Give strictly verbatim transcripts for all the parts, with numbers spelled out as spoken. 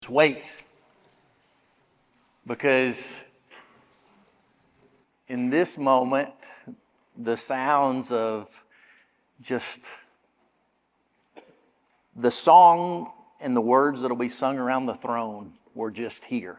wait, because in this moment, the sounds of just the song and the words that will be sung around the throne were just here.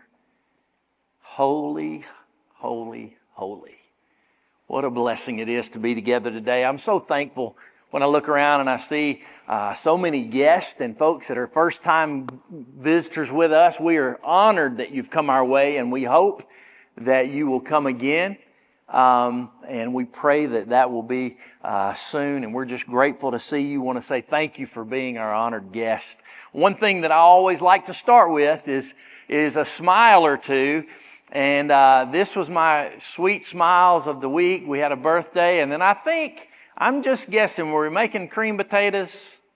Holy, holy, holy. What a blessing it is to be together today. I'm so thankful when I look around and I see uh, so many guests and folks that are first-time visitors with us. We are honored that you've come our way, and we hope that you will come again. Um, and we pray that that will be uh, soon. And we're just grateful to see you. Want to say thank you for being our honored guest. One thing that I always like to start with is is a smile or two. And uh, this was my sweet smiles of the week. We had a birthday, and then I think, I'm just guessing, were we making cream potatoes?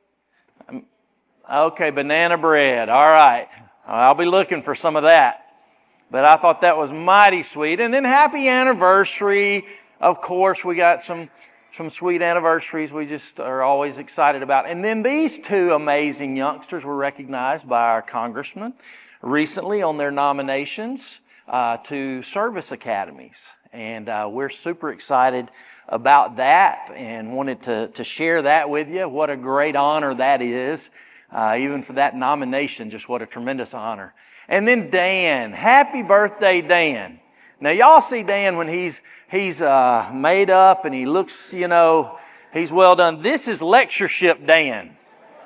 Um, okay, banana bread. All right. I'll be looking for some of that. But I thought that was mighty sweet. And then happy anniversary. Of course, we got some, some sweet anniversaries we just are always excited about. And then these two amazing youngsters were recognized by our congressman recently on their nominations uh, to service academies. And uh, we're super excited about that and wanted to, to share that with you. What a great honor that is. Uh, even for that nomination, just what a tremendous honor. And then Dan. Happy birthday, Dan. Now, y'all see Dan when he's he's uh, made up and he looks, you know, he's well done. This is lectureship Dan.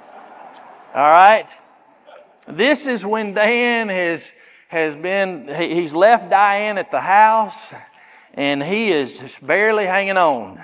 All right? This is when Dan has, has been, he, he's left Diane at the house and he is just barely hanging on.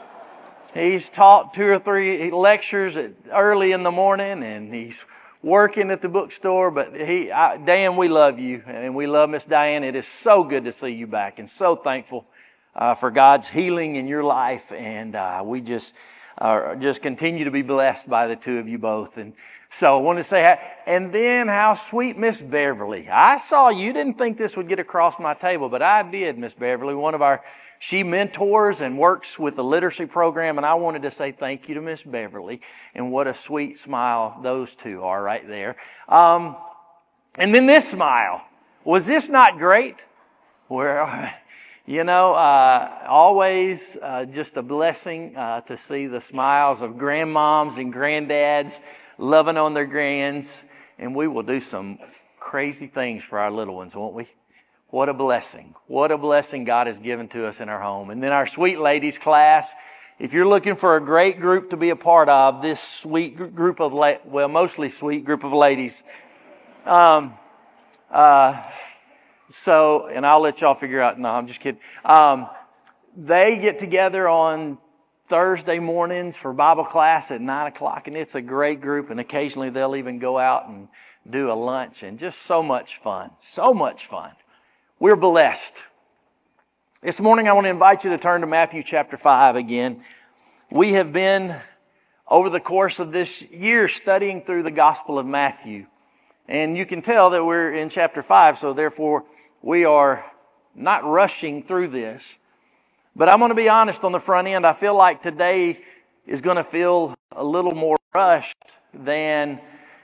He's taught two or three lectures at, early in the morning, and he's working at the bookstore. But he, I, Dan, we love you, and we love Miss Diane. It is so good to see you back, and so thankful uh, for God's healing in your life. And uh, we just uh, just continue to be blessed by the two of you both. And so I want to say, and then how sweet Miss Beverly. I saw you didn't think this would get across my table, but I did, Miss Beverly. One of our She mentors and works with the literacy program, and I wanted to say thank you to Miss Beverly, and what a sweet smile those two are right there. Um, and then this smile. Was this not great? Where, you know, uh, always uh, just a blessing uh, to see the smiles of grandmoms and granddads loving on their grands, and we will do some crazy things for our little ones, won't we? What a blessing. What a blessing God has given to us in our home. And then our sweet ladies class. If you're looking for a great group to be a part of, this sweet group of, la- well, mostly sweet group of ladies. Um, uh, so, and I'll let y'all figure out. No, I'm just kidding. Um, they get together on Thursday mornings for Bible class at nine o'clock, and it's a great group. And occasionally they'll even go out and do a lunch, and just so much fun. So much fun. We're blessed. This morning I want to invite you to turn to Matthew chapter five again. We have been, over the course of this year, studying through the Gospel of Matthew. And you can tell that we're in chapter five, so therefore we are not rushing through this. But I'm going to be honest on the front end. I feel like today is going to feel a little more rushed than,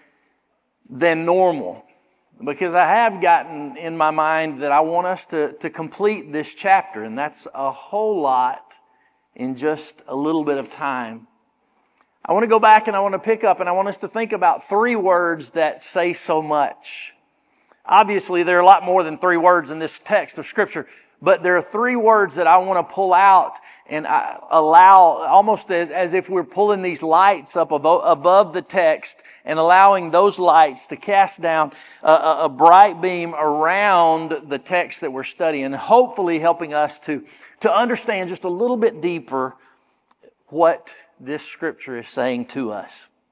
than normal. Because I have gotten in my mind that I want us to, to complete this chapter, and that's a whole lot in just a little bit of time. I want to go back and I want to pick up and I want us to think about three words that say so much. Obviously, there are a lot more than three words in this text of Scripture, but there are three words that I want to pull out and allow, almost as, as if we're pulling these lights up above, above the text and allowing those lights to cast down a, a, a bright beam around the text that we're studying, hopefully helping us to, to understand just a little bit deeper what this Scripture is saying to us.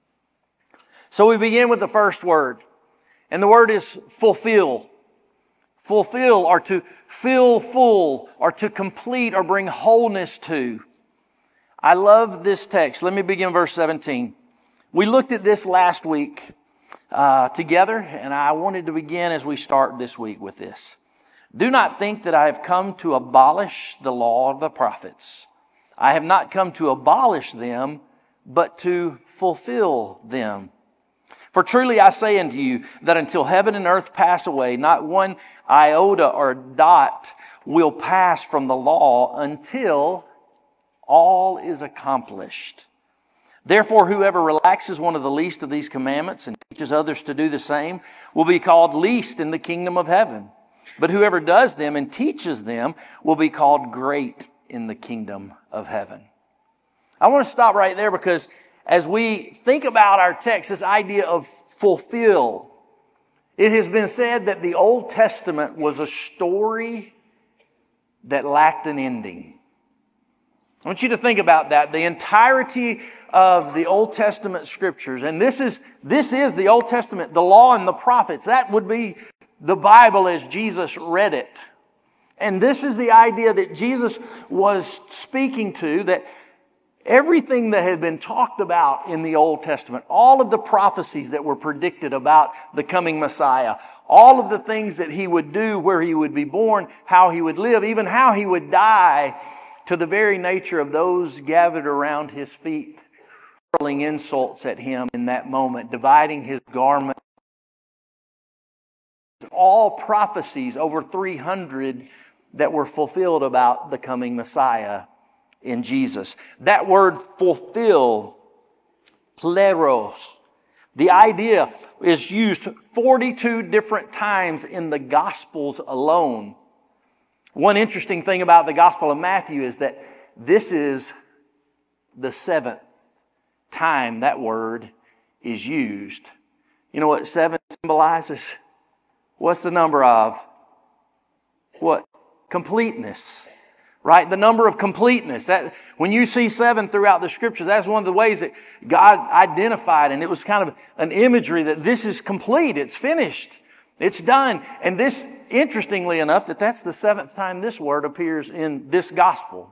So we begin with the first word, and the word is fulfill. Fulfill, or to fill full, or to complete, or bring wholeness to. I love this text. Let me begin verse seventeen. We looked at this last week uh, together, and I wanted to begin as we start this week with this. Do not think that I have come to abolish the law of the prophets. I have not come to abolish them, but to fulfill them. For truly I say unto you that until heaven and earth pass away, not one iota or dot will pass from the law until all is accomplished. Therefore, whoever relaxes one of the least of these commandments and teaches others to do the same will be called least in the kingdom of heaven. But whoever does them and teaches them will be called great in the kingdom of heaven. I want to stop right there because as we think about our text, this idea of fulfill, it has been said that the Old Testament was a story that lacked an ending. I want you to think about that. The entirety of the Old Testament scriptures, and this is this is the Old Testament, the law and the prophets. That would be the Bible as Jesus read it. And this is the idea that Jesus was speaking to, that everything that had been talked about in the Old Testament, all of the prophecies that were predicted about the coming Messiah, all of the things that He would do, where He would be born, how He would live, even how He would die, to the very nature of those gathered around His feet, hurling insults at Him in that moment, dividing His garment. All prophecies, over three hundred, that were fulfilled about the coming Messiah in Jesus. That word fulfill, pleros, the idea is used forty-two different times in the Gospels alone. One interesting thing about the Gospel of Matthew is that this is the seventh time that word is used. You know what seven symbolizes? What's the number of? What? Completeness. Right? The number of completeness. That, when you see seven throughout the Scripture, that's one of the ways that God identified, and it was kind of an imagery that this is complete, it's finished, it's done. And this, interestingly enough, that that's the seventh time this word appears in this gospel.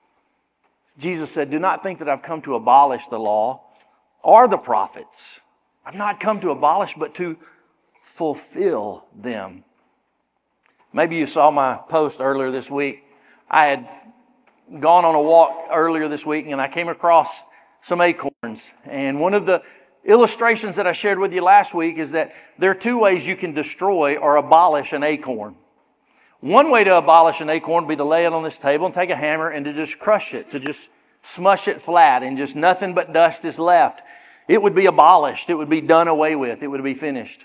Jesus said, "Do not think that I've come to abolish the law or the prophets. I've not come to abolish, but to fulfill them." Maybe you saw my post earlier this week. I had gone on a walk earlier this week and I came across some acorns. And one of the illustrations that I shared with you last week is that there are two ways you can destroy or abolish an acorn. One way to abolish an acorn would be to lay it on this table and take a hammer and to just crush it, to just smush it flat, and just nothing but dust is left. It would be abolished. It would be done away with. It would be finished.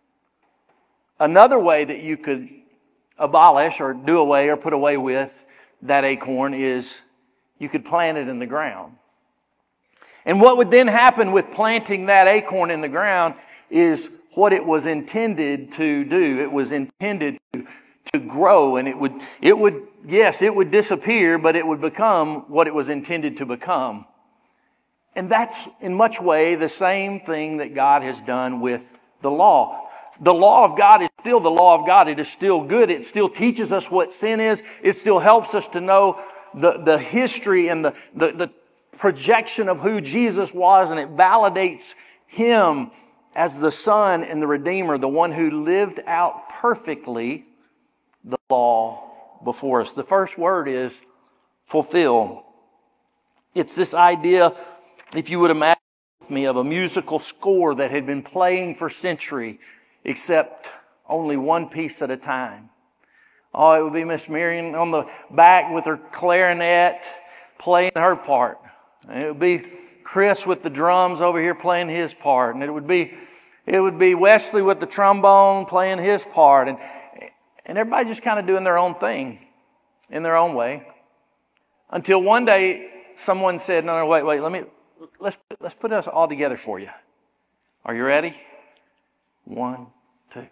Another way that you could abolish or do away or put away with that acorn is you could plant it in the ground. And what would then happen with planting that acorn in the ground is what it was intended to do. It was intended to, to grow, and it would, it would, yes, it would disappear, but it would become what it was intended to become. And that's in much way the same thing that God has done with the law. The law of God is still the law of God. It is still good. It still teaches us what sin is. It still helps us to know the, the history and the, the, the projection of who Jesus was, and it validates Him as the Son and the Redeemer, the one who lived out perfectly the law before us. The first word is fulfill. It's this idea, if you would imagine with me, of a musical score that had been playing for centuries, except only one piece at a time. Oh, it would be Miss Miriam on the back with her clarinet playing her part. And it would be Chris with the drums over here playing his part. And it would be it would be Wesley with the trombone playing his part. And, and everybody just kind of doing their own thing in their own way. Until one day someone said, no, no, wait, wait, let me let's let's put us all together for you. Are you ready? One, two.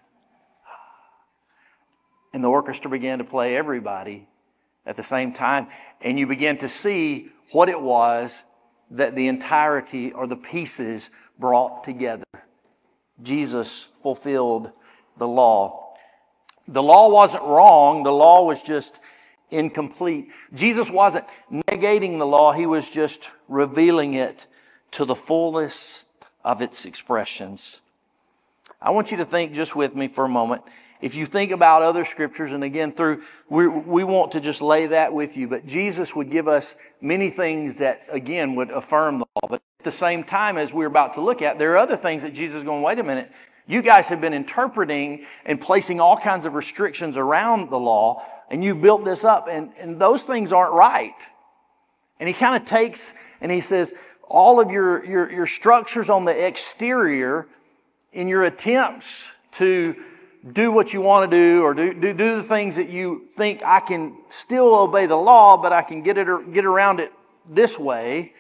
And the orchestra began to play everybody at the same time. And you began to see what it was that the entirety or the pieces brought together. Jesus fulfilled the law. The law wasn't wrong. The law was just incomplete. Jesus wasn't negating the law. He was just revealing it to the fullest of its expressions. I want you to think just with me for a moment. If you think about other scriptures, and again, through we we want to just lay that with you, but Jesus would give us many things that, again, would affirm the law. But At the same time, as we're about to look at, there are other things that Jesus is going, wait a minute, you guys have been interpreting and placing all kinds of restrictions around the law, and you built this up, and, and those things aren't right. And he kind of takes and he says, all of your, your, your structures on the exterior in your attempts to do what you want to do or do, do, do the things that you think I can still obey the law, but I can get it or get around it this way.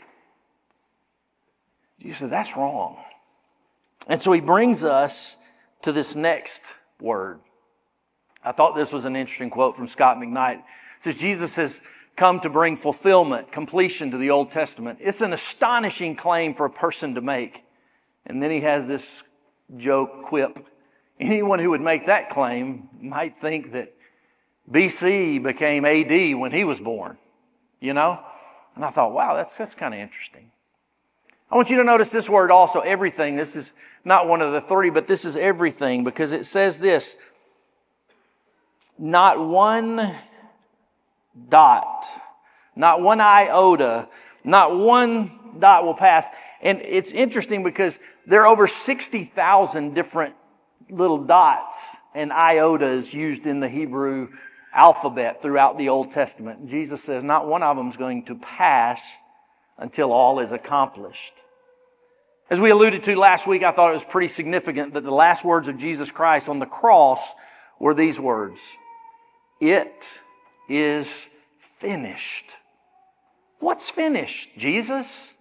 You said, that's wrong. And so he brings us to this next word. I thought this was an interesting quote from Scott McKnight. It says, Jesus has come to bring fulfillment, completion to the Old Testament. It's an astonishing claim for a person to make. And then he has this joke quip. Anyone who would make that claim might think that B C became A D when he was born, you know? And I thought, wow, that's, that's kind of interesting. I want you to notice this word also, everything. This is not one of the three, but this is everything, because it says this, not one dot, not one iota, not one dot will pass. And it's interesting because there are over sixty thousand different little dots and iotas used in the Hebrew alphabet throughout the Old Testament. And Jesus says not one of them is going to pass until all is accomplished. As we alluded to last week, I thought it was pretty significant that the last words of Jesus Christ on the cross were these words, "It is finished." What's finished, Jesus?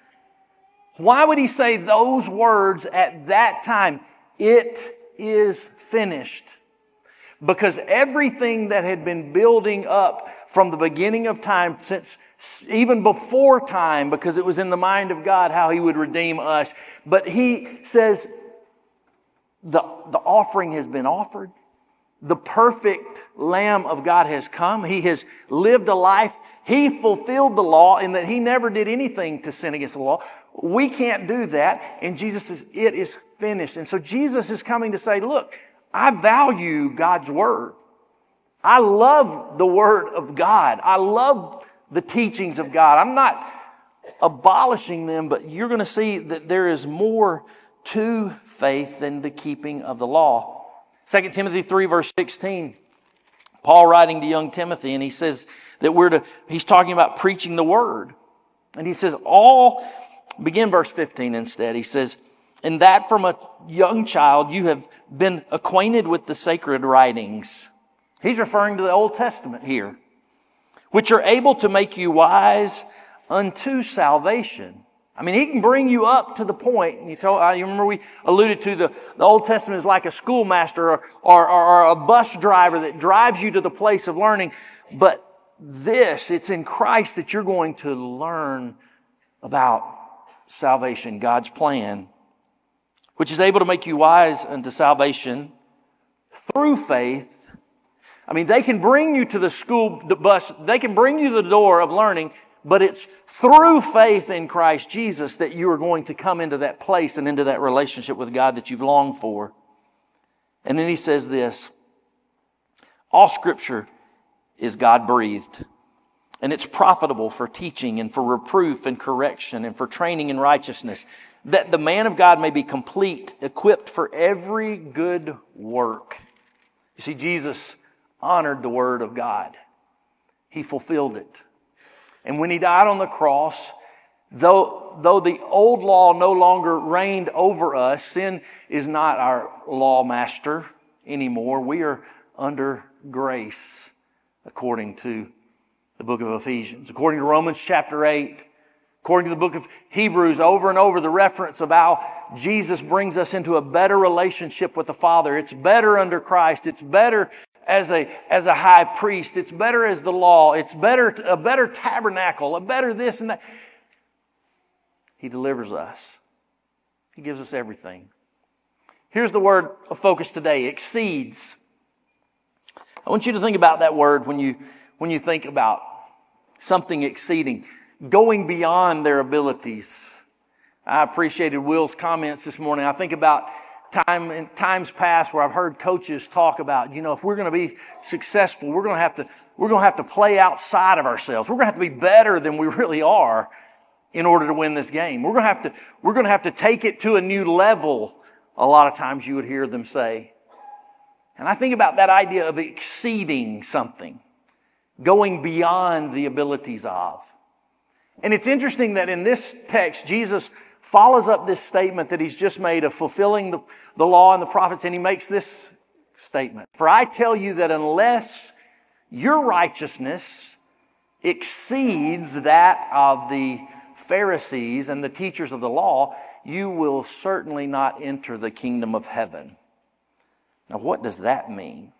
Why would he say those words at that time? It is finished. Because everything that had been building up from the beginning of time, since even before time, because it was in the mind of God how he would redeem us. But he says the, the offering has been offered. The perfect Lamb of God has come. He has lived a life. He fulfilled the law in that he never did anything to sin against the law. We can't do that. And Jesus says, it is finished. And so Jesus is coming to say, look, I value God's Word. I love the Word of God. I love the teachings of God. I'm not abolishing them, but you're going to see that there is more to faith than the keeping of the law. Second Timothy three, verse sixteen, Paul writing to young Timothy, and he says that we're to, he's talking about preaching the Word. And he says, all, begin verse fifteen instead. He says, and that from a young child you have been acquainted with the sacred writings. He's referring to the Old Testament here, which are able to make you wise unto salvation. I mean, he can bring you up to the point, and you told, you remember we alluded to the, the Old Testament is like a schoolmaster or, or, or a bus driver that drives you to the place of learning. But this, it's in Christ that you're going to learn about salvation, God's plan, which is able to make you wise unto salvation through faith. I mean, they can bring you to the school the bus, they can bring you to the door of learning, but it's through faith in Christ Jesus that you are going to come into that place and into that relationship with God that you've longed for. And then he says this, all Scripture is God-breathed, and it's profitable for teaching and for reproof and correction and for training in righteousness, that the man of God may be complete, equipped for every good work. You see, Jesus honored the Word of God. He fulfilled it. And when He died on the cross, though, though the old law no longer reigned over us, sin is not our law master anymore. We are under grace, according to the book of Ephesians. According to Romans chapter eight, according to the book of Hebrews, over and over the reference of how Jesus brings us into a better relationship with the Father. It's better under Christ. It's better as a, as a high priest. It's better as the law. It's better, a better tabernacle, a better this and that. He delivers us. He gives us everything. Here's the word of focus today, exceeds. I want you to think about that word when you, when you think about something exceeding, going beyond their abilities. I appreciated Will's comments this morning. I think about time in times past where I've heard coaches talk about, you know, if we're going to be successful, we're going to have to we're going to have to play outside of ourselves. We're going to have to be better than we really are. in order to win this game. We're going to have to, we're going to have to take it to a new level, a lot of times you would hear them say. And I think about that idea of exceeding something, going beyond the abilities of. And it's interesting that in this text, Jesus follows up this statement that he's just made of fulfilling the, the law and the prophets, and he makes this statement. For I tell you that unless your righteousness exceeds that of the Pharisees and the teachers of the law, you will certainly not enter the kingdom of heaven. Now, what does that mean?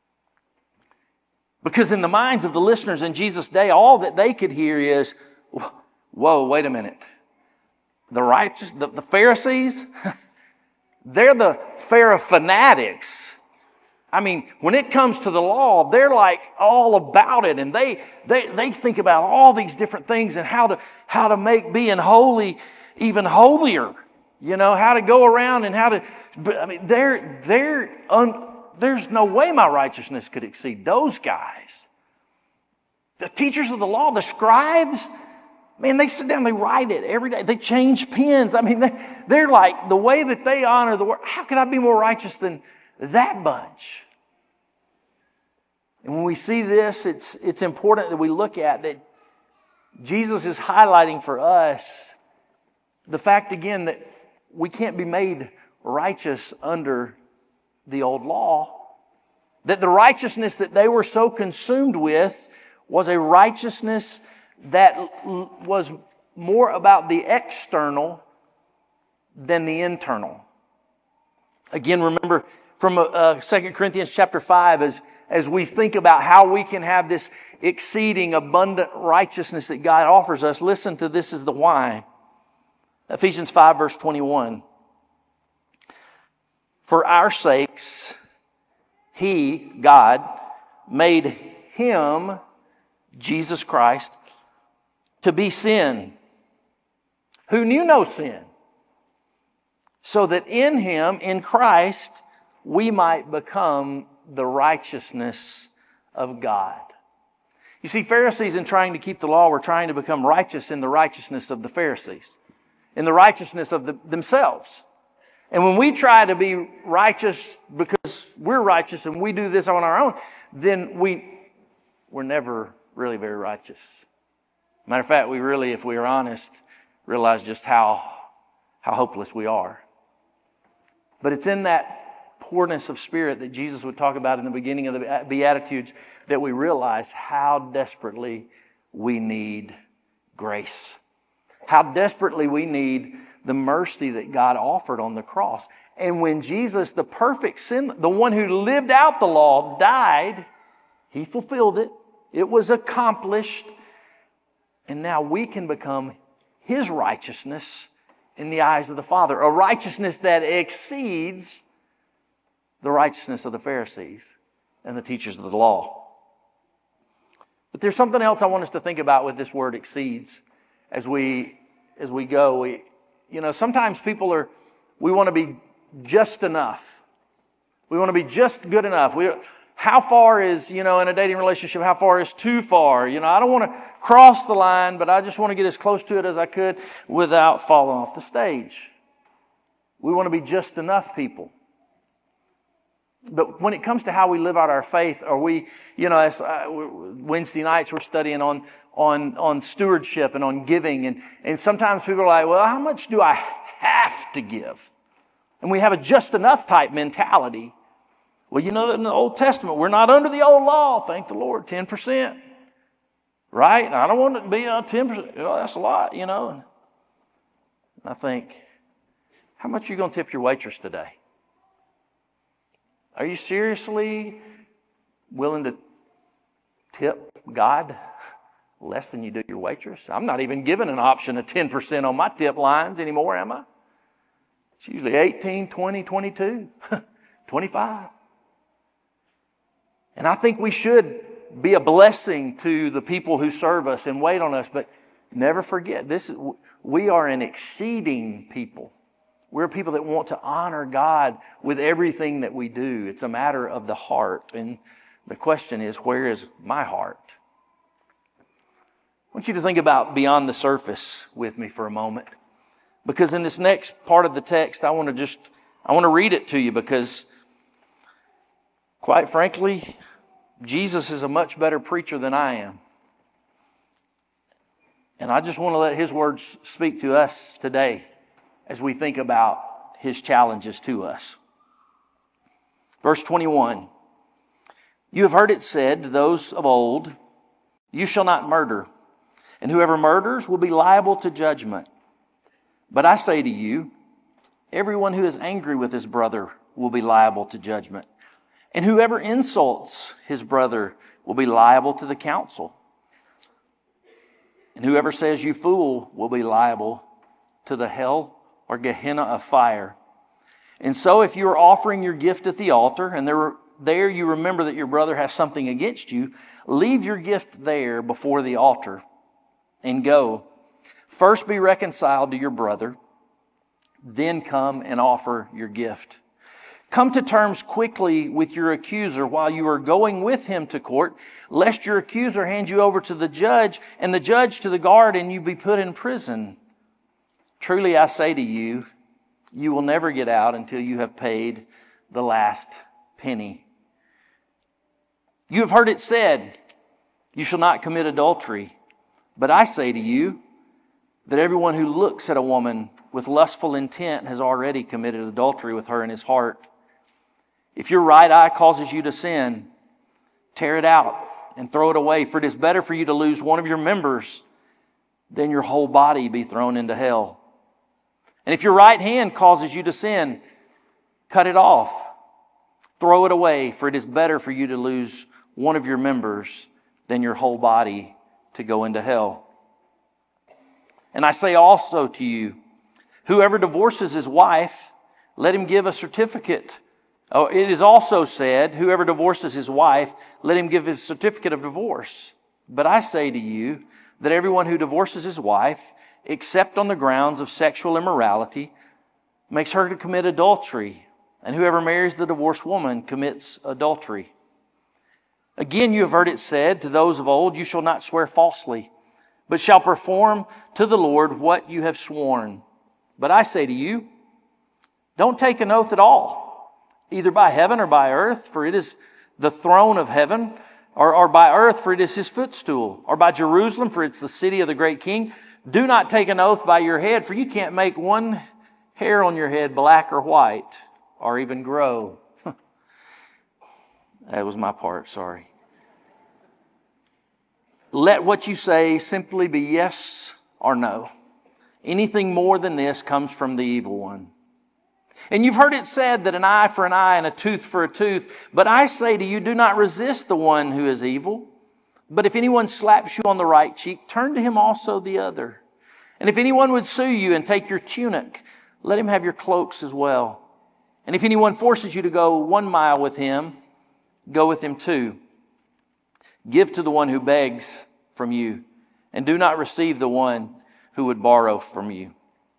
Because in the minds of the listeners in Jesus' day, all that they could hear is, whoa, wait a minute. The righteous, the, the Pharisees, they're the Pharaoh-fanatics. I mean, when it comes to the law, they're like all about it, and they they they think about all these different things and how to how to make being holy even holier. You know, how to go around and how to. But I mean, they're they're un, there's no way my righteousness could exceed those guys. The teachers of the law, the scribes, man, they sit down, they write it every day. They change pens. I mean, they, they're like the way that they honor the word. How could I be more righteous than that bunch? And when we see this, it's, it's important that we look at that Jesus is highlighting for us the fact again that we can't be made righteous under the old law. That the righteousness that they were so consumed with was a righteousness that was more about the external than the internal. Again, remember from uh, Second Corinthians chapter five, as, as we think about how we can have this exceeding abundant righteousness that God offers us, listen to this is the why. Ephesians five verse twenty-one. For our sakes, He, God, made Him, Jesus Christ, to be sin, who knew no sin, so that in Him, in Christ, we might become the righteousness of God. You see, Pharisees in trying to keep the law were trying to become righteous in the righteousness of the Pharisees, in the righteousness of the, themselves. And when we try to be righteous because we're righteous and we do this on our own, then we, we're never really very righteous. Matter of fact, we really, if we are honest, realize just how, how hopeless we are. But it's in that poorness of spirit that Jesus would talk about in the beginning of the Beatitudes that we realize how desperately we need grace. How desperately we need the mercy that God offered on the cross. And when Jesus, the perfect sin, the one who lived out the law, died, He fulfilled it. It was accomplished. And now we can become His righteousness in the eyes of the Father. A righteousness that exceeds the righteousness of the Pharisees and the teachers of the law. But there's something else I want us to think about with this word exceeds as we as we go. We, you know, sometimes people are, we want to be just enough. We want to be just good enough. We, how far is, you know, in a dating relationship, how far is too far? You know, I don't want to cross the line, but I just want to get as close to it as I could without falling off the stage. We want to be just enough people. But when it comes to how we live out our faith, are we, you know, as, uh, Wednesday nights we're studying on, on, on stewardship and on giving. And, and sometimes people are like, well, how much do I have to give? And we have a just enough type mentality. Well, you know, in the Old Testament, we're not under the old law, thank the Lord, ten percent. Right? And I don't want it to be a ten percent. Well, that's a lot, you know. And I think, how much are you going to tip your waitress today? Are you seriously willing to tip God less than you do your waitress? I'm not even giving an option of ten percent on my tip lines anymore, am I? It's usually eighteen, twenty, twenty-two, twenty-five. And I think we should be a blessing to the people who serve us and wait on us, but never forget, this is, we are an exceeding people. We're people that want to honor God with everything that we do. It's a matter of the heart. And the question is, where is my heart? I want you to think about beyond the surface with me for a moment. Because in this next part of the text, I want to just, I want to read it to you because, quite frankly, Jesus is a much better preacher than I am. And I just want to let His words speak to us today as we think about His challenges to us. Verse twenty-one, you have heard it said to those of old, you shall not murder, and whoever murders will be liable to judgment. But I say to you, everyone who is angry with his brother will be liable to judgment. And whoever insults his brother will be liable to the council. And whoever says you fool will be liable to the hell or Gehenna of fire. And so if you are offering your gift at the altar and there, there you remember that your brother has something against you, leave your gift there before the altar and go. First be reconciled to your brother, then come and offer your gift. Come to terms quickly with your accuser while you are going with him to court, lest your accuser hand you over to the judge and the judge to the guard and you be put in prison. Truly I say to you, you will never get out until you have paid the last penny. You have heard it said, you shall not commit adultery. But I say to you that everyone who looks at a woman with lustful intent has already committed adultery with her in his heart. If your right eye causes you to sin, tear it out and throw it away, for it is better for you to lose one of your members than your whole body be thrown into hell. And if your right hand causes you to sin, cut it off, throw it away, for it is better for you to lose one of your members than your whole body to go into hell. And I say also to you, whoever divorces his wife, let him give a certificate. Oh, it is also said, whoever divorces his wife, let him give a certificate of divorce. But I say to you that everyone who divorces his wife, except on the grounds of sexual immorality, makes her to commit adultery. And whoever marries the divorced woman commits adultery. Again, you have heard it said to those of old, you shall not swear falsely, but shall perform to the Lord what you have sworn. But I say to you, don't take an oath at all, either by heaven or by earth, for it is the throne of heaven, or, or by earth, for it is His footstool, or by Jerusalem, for it's the city of the great King. Do not take an oath by your head, for you can't make one hair on your head black or white, or even grow. That was my part, sorry. Let what you say simply be yes or no. Anything more than this comes from the evil one. And you've heard it said that an eye for an eye and a tooth for a tooth. But I say to you, do not resist the one who is evil. But if anyone slaps you on the right cheek, turn to him also the other. And if anyone would sue you and take your tunic, let him have your cloaks as well. And if anyone forces you to go one mile with him, go with him two. Give to the one who begs from you, and do not receive the one who would borrow from you.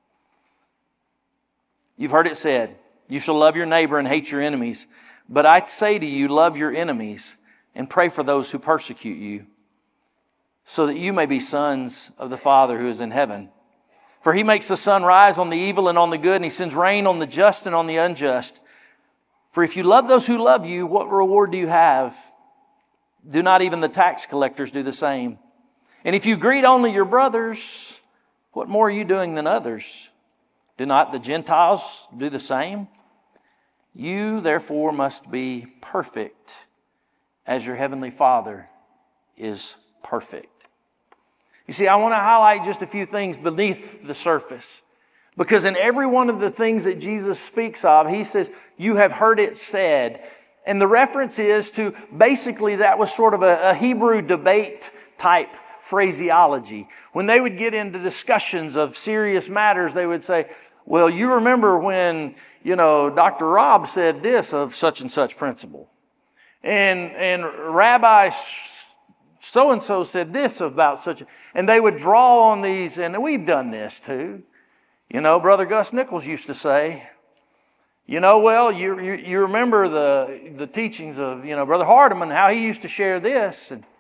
You've heard it said, you shall love your neighbor and hate your enemies. But I say to you, love your enemies and pray for those who persecute you, so that you may be sons of the Father who is in heaven. For He makes the sun rise on the evil and on the good, and He sends rain on the just and on the unjust. For if you love those who love you, what reward do you have? Do not even the tax collectors do the same? And if you greet only your brothers, what more are you doing than others? Do not the Gentiles do the same? You therefore must be perfect, as your heavenly Father is perfect. You see, I want to highlight just a few things beneath the surface. Because in every one of the things that Jesus speaks of, He says, you have heard it said. And the reference is to, basically that was sort of a, a Hebrew debate type phraseology. When they would get into discussions of serious matters, they would say, well, you remember when, you know, Doctor Rob said this of such and such principle. And, and Rabbi so-and-so said this about such a... And they would draw on these, and we've done this too. You know, Brother Gus Nichols used to say, you know, well, you, you you remember the the teachings of, you know, Brother Hardiman, how he used to share this. And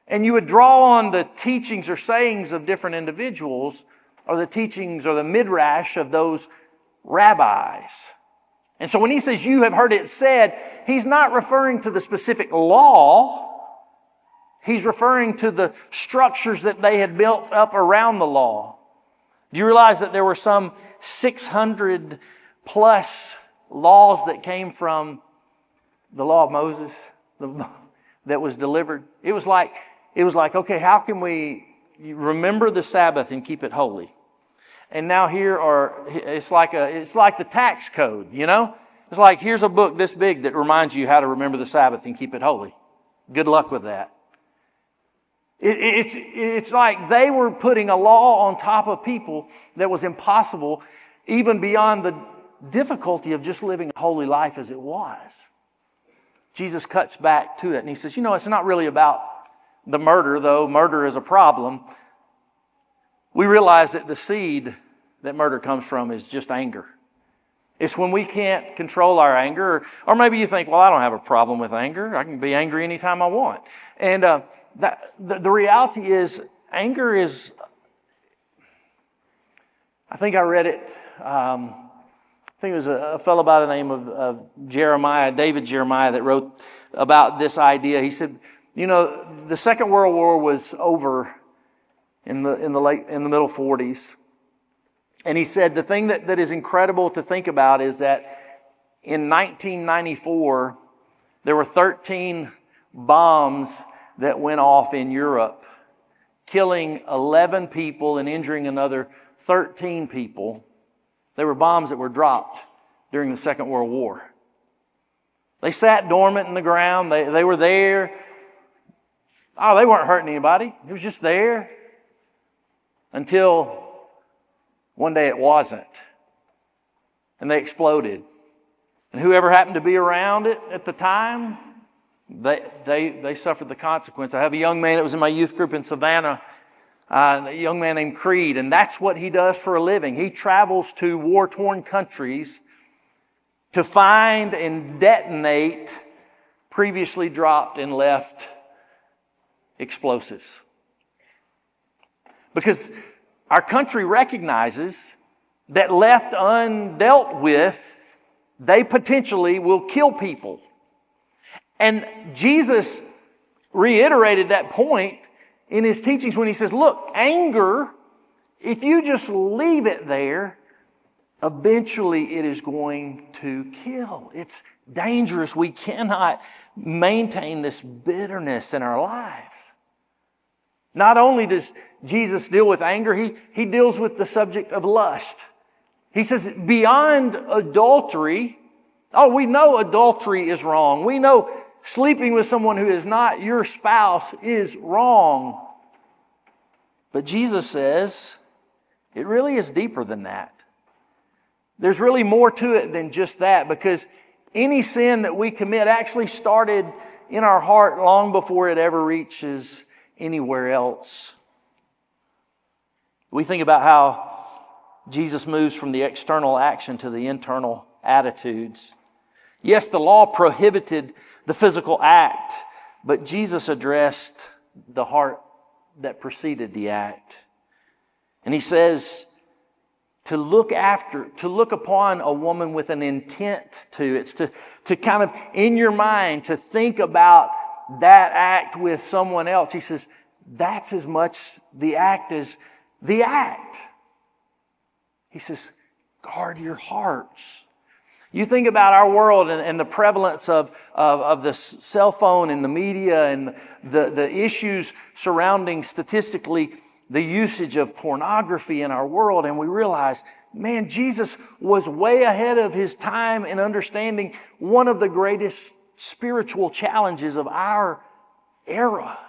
And you would draw on the teachings or sayings of different individuals, or the teachings or the midrash of those rabbis. And so when he says, you have heard it said, he's not referring to the specific law. He's referring to the structures that they had built up around the law. Do you realize that there were some six hundred plus laws that came from the law of Moses that was delivered? It was like, it was like, okay, how can we remember the Sabbath and keep it holy? And now here are, it's like a, it's like the tax code, you know? It's like, here's a book this big that reminds you how to remember the Sabbath and keep it holy. Good luck with that. It, it's, it's like they were putting a law on top of people that was impossible, even beyond the difficulty of just living a holy life as it was. Jesus cuts back to it and he says, you know, it's not really about the murder, though murder is a problem. We realize that the seed that murder comes from is just anger. It's when we can't control our anger. Or, or maybe you think, well, I don't have a problem with anger. I can be angry anytime I want. And uh, that, the, the reality is, anger is, I think I read it, um, I think it was a, a fellow by the name of, of Jeremiah, David Jeremiah, that wrote about this idea. He said, you know, the Second World War was over in the in the late in the middle forties. And he said the thing that, that is incredible to think about is that in nineteen ninety-four, there were thirteen bombs that went off in Europe, killing eleven people and injuring another thirteen people. They were bombs that were dropped during the Second World War. They sat dormant in the ground. They, they were there. Oh, they weren't hurting anybody. It was just there. Until one day it wasn't. And they exploded. And whoever happened to be around it at the time, they, they, they suffered the consequence. I have a young man that was in my youth group in Savannah, uh, a young man named Creed, and that's what he does for a living. He travels to war-torn countries to find and detonate previously dropped and left explosives. Because our country recognizes that left undealt with, they potentially will kill people. And Jesus reiterated that point in His teachings when He says, look, anger, if you just leave it there, eventually it is going to kill. It's dangerous. We cannot maintain this bitterness in our lives. Not only does Jesus deal with anger, he, he deals with the subject of lust. He says, beyond adultery, oh, we know adultery is wrong. We know sleeping with someone who is not your spouse is wrong. But Jesus says, it really is deeper than that. There's really more to it than just that, because any sin that we commit actually started in our heart long before it ever reaches anywhere else. We think about how Jesus moves from the external action to the internal attitudes. Yes, the law prohibited the physical act, but Jesus addressed the heart that preceded the act. And He says, to look after, to look upon a woman with an intent to, it's to, to kind of, in your mind, to think about that act with someone else. He says, that's as much the act as the act. He says, guard your hearts. You think about our world and, and the prevalence of, of, of the cell phone and the media and the, the issues surrounding statistically the usage of pornography in our world, and we realize, man, Jesus was way ahead of His time in understanding one of the greatest spiritual challenges of our era.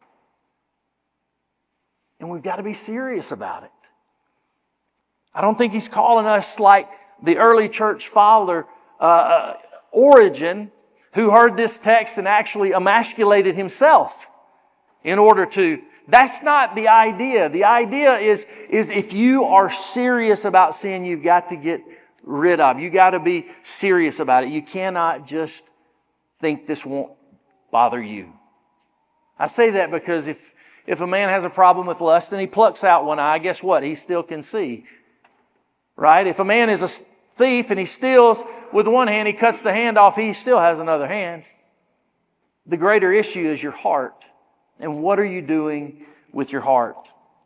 And we've got to be serious about it. I don't think He's calling us like the early church father, uh, Origen, who heard this text and actually emasculated himself in order to. That's not the idea. The idea is, is if you are serious about sin, you've got to get rid of. You've got to be serious about it. You cannot just think this won't bother you. I say that because if, if a man has a problem with lust and he plucks out one eye, guess what? He still can see. Right? If a man is a thief and he steals with one hand, he cuts the hand off, he still has another hand. The greater issue is your heart. And what are you doing with your heart?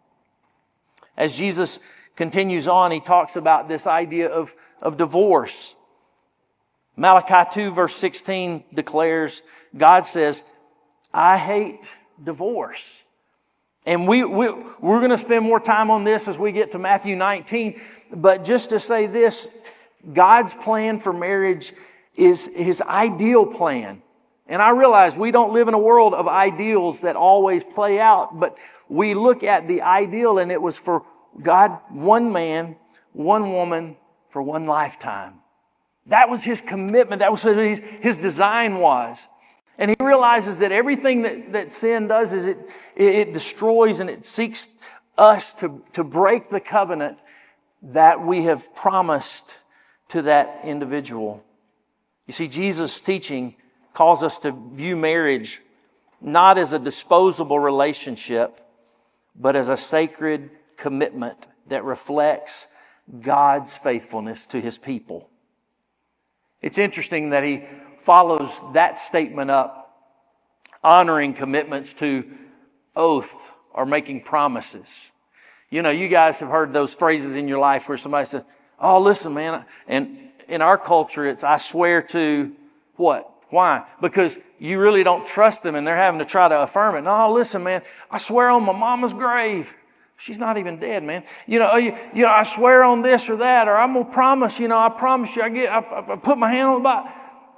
As Jesus continues on, he talks about this idea of, of divorce. Malachi two verse sixteen declares, God says, I hate divorce. And we, we, we're going to spend more time on this as we get to Matthew nineteen. But just to say this, God's plan for marriage is His ideal plan. And I realize we don't live in a world of ideals that always play out, but we look at the ideal, and it was for God, one man, one woman, for one lifetime. That was His commitment. That was what His, his design was. And He realizes that everything that, that sin does is it, it destroys and it seeks us to, to break the covenant that we have promised to that individual. You see, Jesus' teaching calls us to view marriage not as a disposable relationship, but as a sacred commitment that reflects God's faithfulness to His people. It's interesting that He follows that statement up, honoring commitments to oath or making promises. You know, you guys have heard those phrases in your life where somebody says, oh, listen, man, and in our culture, it's I swear to what? Why? Because you really don't trust them and they're having to try to affirm it. No, listen, man, I swear on my mama's grave. She's not even dead, man. You know, you, you know, I swear on this or that, or I'm going to promise, you know, I promise you, I get, I, I put my hand on the Bible.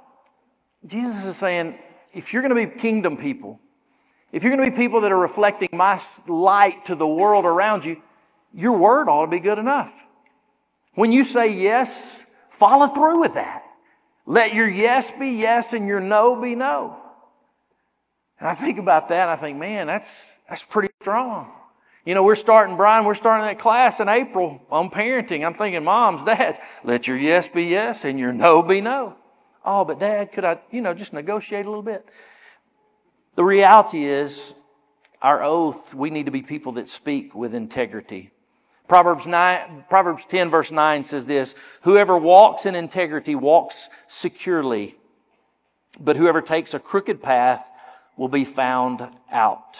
Jesus is saying, if you're going to be kingdom people, if you're going to be people that are reflecting my light to the world around you, your word ought to be good enough. When you say yes, follow through with that. Let your yes be yes and your no be no. And I think about that and I think, man, that's that's pretty strong. You know, we're starting, Brian, we're starting that class in April on parenting. I'm thinking, moms, dads, let your yes be yes and your no be no. Oh, but Dad, could I, you know, just negotiate a little bit? The reality is, our oath, we need to be people that speak with integrity. Proverbs nine, Proverbs ten verse nine says this, whoever walks in integrity walks securely, but whoever takes a crooked path will be found out.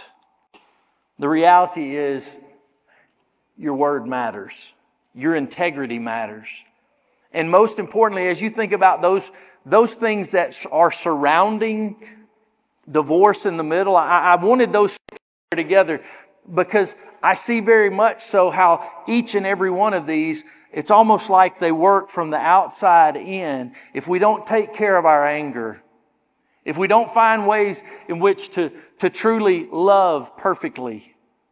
The reality is, your word matters. Your integrity matters. And most importantly, as you think about those, those things that are surrounding divorce in the middle, I, I wanted those together because I see very much so how each and every one of these, it's almost like they work from the outside in. If we don't take care of our anger, if we don't find ways in which to, to truly love perfectly,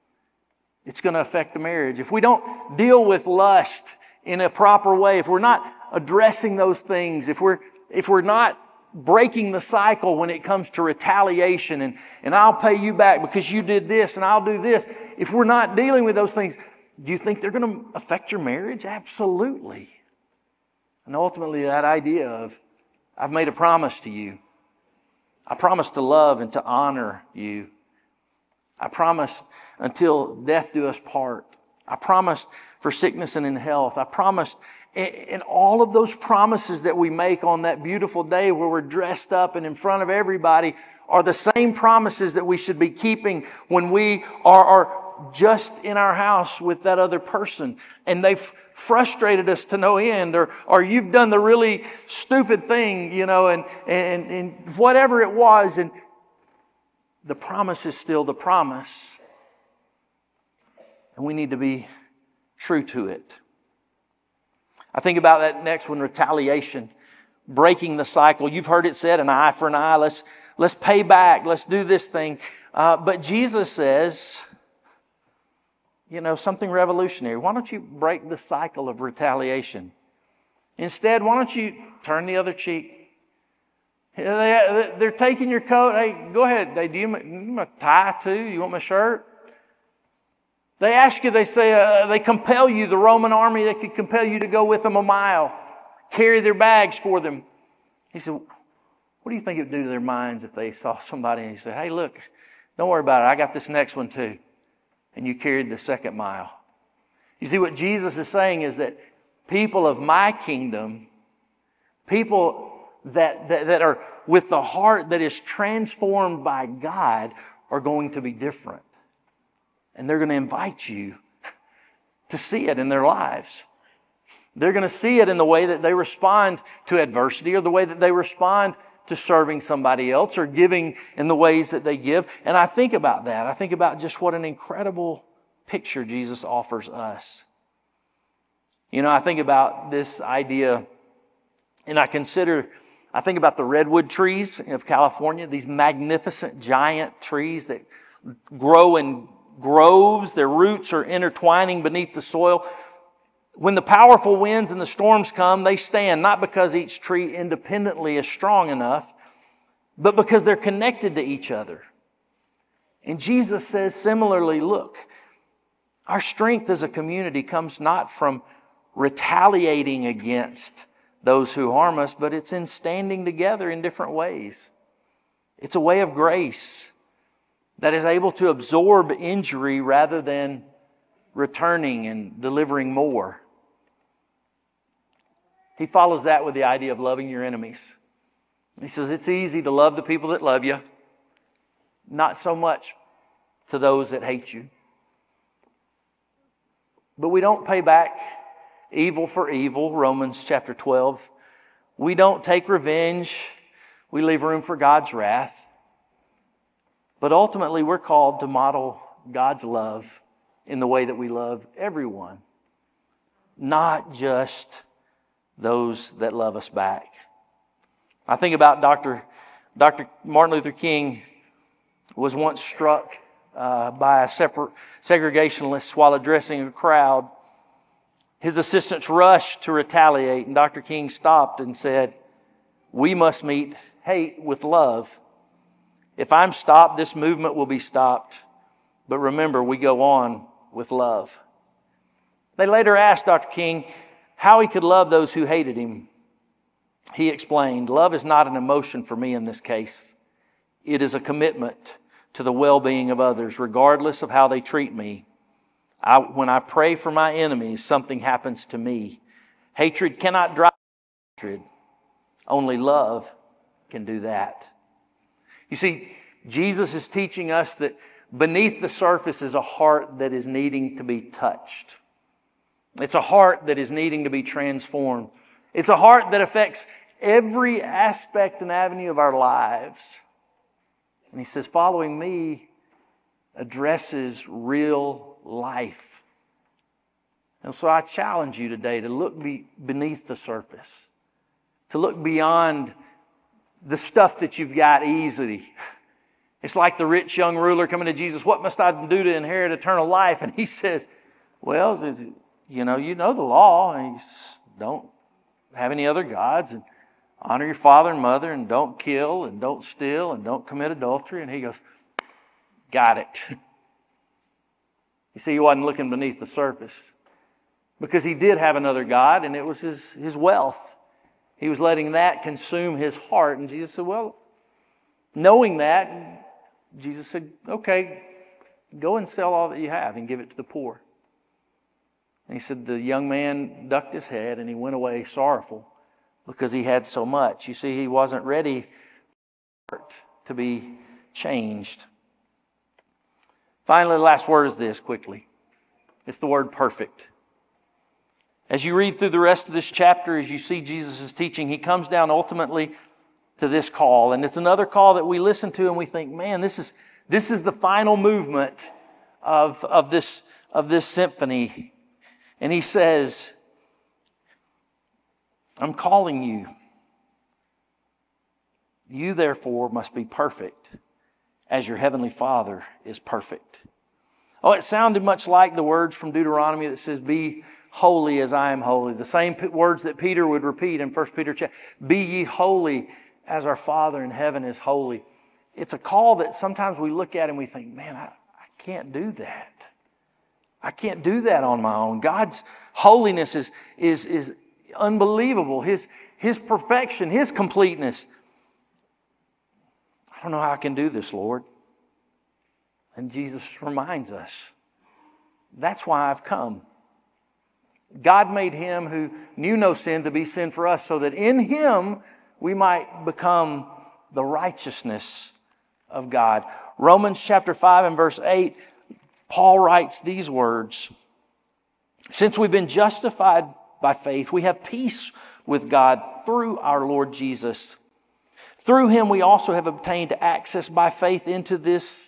it's going to affect the marriage. If we don't deal with lust in a proper way, if we're not addressing those things, if we're, if we're not breaking the cycle when it comes to retaliation and, and I'll pay you back because you did this and I'll do this. If we're not dealing with those things, do you think they're going to affect your marriage? Absolutely. And ultimately that idea of, I've made a promise to you. I promise to love and to honor you. I promised until death do us part. I promised for sickness and in health. I promised, and all of those promises that we make on that beautiful day where we're dressed up and in front of everybody are the same promises that we should be keeping when we are, are just in our house with that other person and they've frustrated us to no end, or, or you've done the really stupid thing, you know, and, and, and whatever it was, and the promise is still the promise. And we need to be true to it. I think about that next one, retaliation. Breaking the cycle. You've heard it said, an eye for an eye. Let's, let's pay back. Let's do this thing. Uh, but Jesus says, you know, something revolutionary. Why don't you break the cycle of retaliation? Instead, why don't you turn the other cheek? They're taking your coat. Hey, go ahead. Hey, do you want my tie too? You want my shirt? They ask you, they say, uh, they compel you, the Roman army, they could compel you to go with them a mile, carry their bags for them. He said, what do you think it would do to their minds if they saw somebody and he said, hey, look, Don't worry about it. I got this next one too. And you carried the second mile. You see, what Jesus is saying is that people of my kingdom, people that, that, that are with the heart that is transformed by God, are going to be different. And they're going to invite you to see it in their lives. They're going to see it in the way that they respond to adversity, or the way that they respond to serving somebody else, or giving in the ways that they give. And I think about that. I think about just what an incredible picture Jesus offers us. You know, I think about this idea, and I consider, I think about the redwood trees of California, these magnificent giant trees that grow in groves. Their roots are intertwining beneath the soil. When the powerful winds and the storms come, they stand, not because each tree independently is strong enough, but because they're connected to each other. And Jesus says similarly, look, our strength as a community comes not from retaliating against those who harm us, but it's in standing together in different ways. It's a way of grace that is able to absorb injury rather than returning and delivering more. He follows that with the idea of loving your enemies. He says it's easy to love the people that love you, not so much to those that hate you. But we don't pay back evil for evil, Romans chapter twelve. We don't take revenge. We leave room for God's wrath. But ultimately, we're called to model God's love in the way that we love everyone, not just those that love us back. I think about Doctor Doctor Martin Luther King was once struck uh, by a separate segregationist while addressing a crowd. His assistants rushed to retaliate, and Doctor King stopped and said, "We must meet hate with love. If I'm stopped, this movement will be stopped. But remember, we go on with love." They later asked Doctor King how he could love those who hated him. He explained, "Love is not an emotion for me in this case. It is a commitment to the well-being of others, regardless of how they treat me. I, when I pray for my enemies, something happens to me. Hatred cannot drive hatred. Only love can do that." You see, Jesus is teaching us that beneath the surface is a heart that is needing to be touched. It's a heart that is needing to be transformed. It's a heart that affects every aspect and avenue of our lives. And he says, following me addresses real life. And so I challenge you today to look be beneath the surface, to look beyond the stuff that you've got easily. It's like the rich young ruler coming to Jesus, "What must I do to inherit eternal life?" And he says, well, you know, you know the law, and you don't have any other gods, and honor your father and mother, and don't kill, and don't steal, and don't commit adultery. And he goes, got it. You see, he wasn't looking beneath the surface, because he did have another God, and it was his, his wealth. He was letting that consume his heart. And Jesus said, well, knowing that, Jesus said, okay, go and sell all that you have and give it to the poor. And he said the young man ducked his head and he went away sorrowful because he had so much. You see, he wasn't ready for it to be changed. Finally, the last word is this, quickly. It's the word perfect. As you read through the rest of this chapter, as you see Jesus' teaching, he comes down ultimately to this call. And it's another call that we listen to and we think, man, this is this is the final movement of, of, this, of this symphony. And he says, I'm calling you. You therefore must be perfect as your heavenly Father is perfect. Oh, it sounded much like the words from Deuteronomy that says, be holy as I am holy. The same words that Peter would repeat in First Peter chapter. Be ye holy as our Father in heaven is holy. It's a call that sometimes we look at and we think, man, I, I can't do that. I can't do that on my own. God's holiness is, is, is unbelievable. His, His perfection, His completeness. I don't know how I can do this, Lord. And Jesus reminds us, that's why I've come. God made Him who knew no sin to be sin for us, so that in Him we might become the righteousness of God. Romans chapter five and verse eight, Paul writes these words, since we've been justified by faith, we have peace with God through our Lord Jesus. Through Him we also have obtained access by faith into this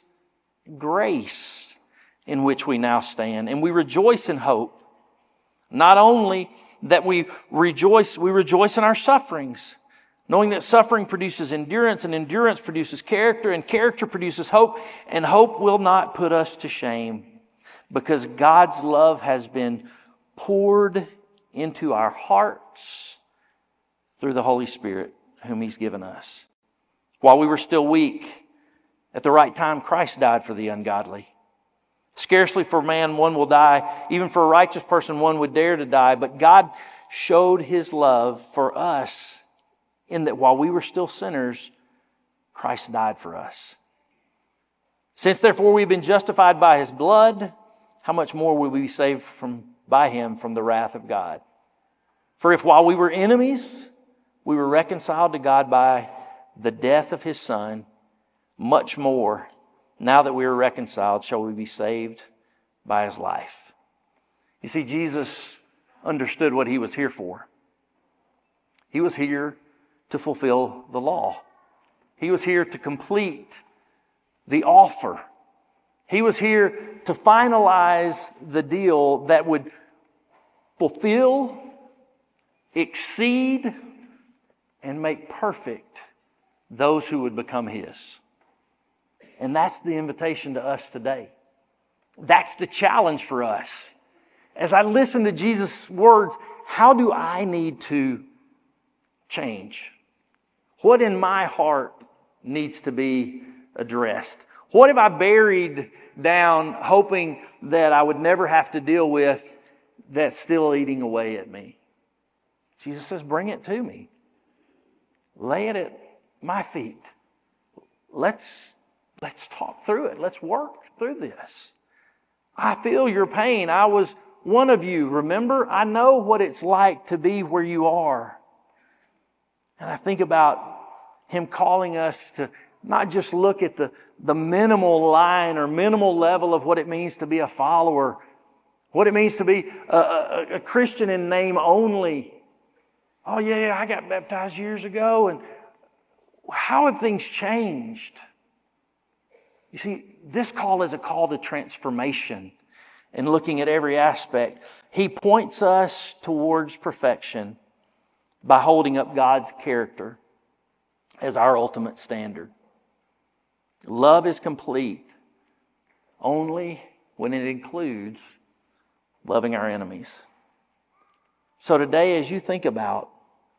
grace in which we now stand. And we rejoice in hope. Not only that we rejoice, we rejoice in our sufferings, knowing that suffering produces endurance, and endurance produces character, and character produces hope, and hope will not put us to shame, because God's love has been poured into our hearts through the Holy Spirit whom He's given us. While we were still weak, at the right time Christ died for the ungodly. Scarcely for man one will die, even for a righteous person one would dare to die, but God showed His love for us in that while we were still sinners, Christ died for us. Since therefore we've been justified by His blood, how much more will we be saved from by Him from the wrath of God? For if while we were enemies, we were reconciled to God by the death of His Son, much more, now that we are reconciled, shall we be saved by His life. You see, Jesus understood what He was here for. He was here to fulfill the law. He was here to complete the offer. He was here to finalize the deal that would fulfill, exceed, and make perfect those who would become His. And that's the invitation to us today. That's the challenge for us. As I listen to Jesus' words, how do I need to change? What in my heart needs to be addressed? What have I buried down hoping that I would never have to deal with that's still eating away at me? Jesus says, bring it to me. Lay it at my feet. Let's Let's talk through it. Let's work through this. I feel your pain. I was one of you. Remember, I know what it's like to be where you are. And I think about Him calling us to not just look at the, the minimal line or minimal level of what it means to be a follower, what it means to be a, a, a Christian in name only. Oh yeah, yeah, I got baptized years ago, and how have things changed? You see, this call is a call to transformation and looking at every aspect. He points us towards perfection by holding up God's character as our ultimate standard. Love is complete only when it includes loving our enemies. So today, as you think about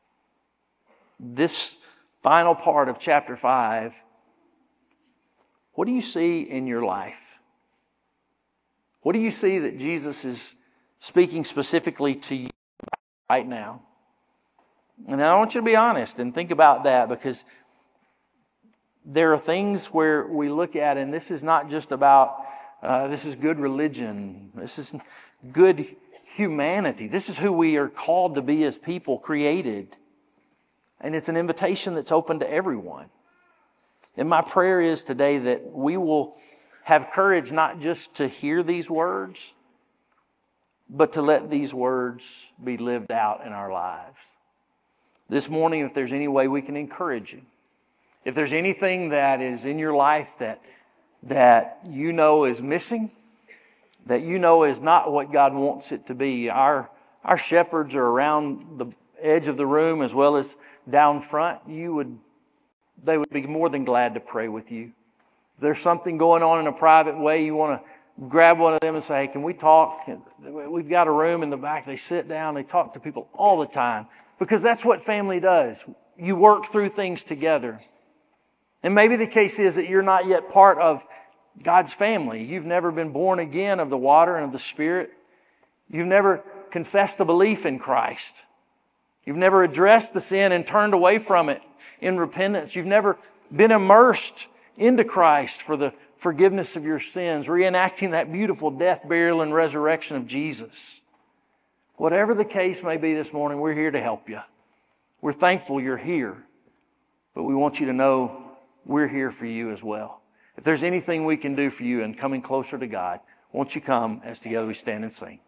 this final part of chapter five, what do you see in your life? What do you see that Jesus is speaking specifically to you right now? And I want you to be honest and think about that, because there are things where we look at, and this is not just about, uh, this is good religion. This is good humanity. This is who we are called to be as people created. And it's an invitation that's open to everyone. And my prayer is today that we will have courage not just to hear these words, but to let these words be lived out in our lives. This morning, if there's any way we can encourage you, if there's anything that is in your life that, that you know is missing, that you know is not what God wants it to be, our, our shepherds are around the edge of the room as well as down front. You would They would be more than glad to pray with you. If there's something going on in a private way, you want to grab one of them and say, hey, can we talk? We've got a room in the back. They sit down. They talk to people all the time, because that's what family does. You work through things together. And maybe the case is that you're not yet part of God's family. You've never been born again of the water and of the Spirit. You've never confessed a belief in Christ. You've never addressed the sin and turned away from it in repentance. You've never been immersed into Christ for the forgiveness of your sins, reenacting that beautiful death, burial, and resurrection of Jesus. Whatever the case may be this morning, we're here to help you. We're thankful you're here, but we want you to know we're here for you as well. If there's anything we can do for you in coming closer to God, won't you come as together we stand and sing?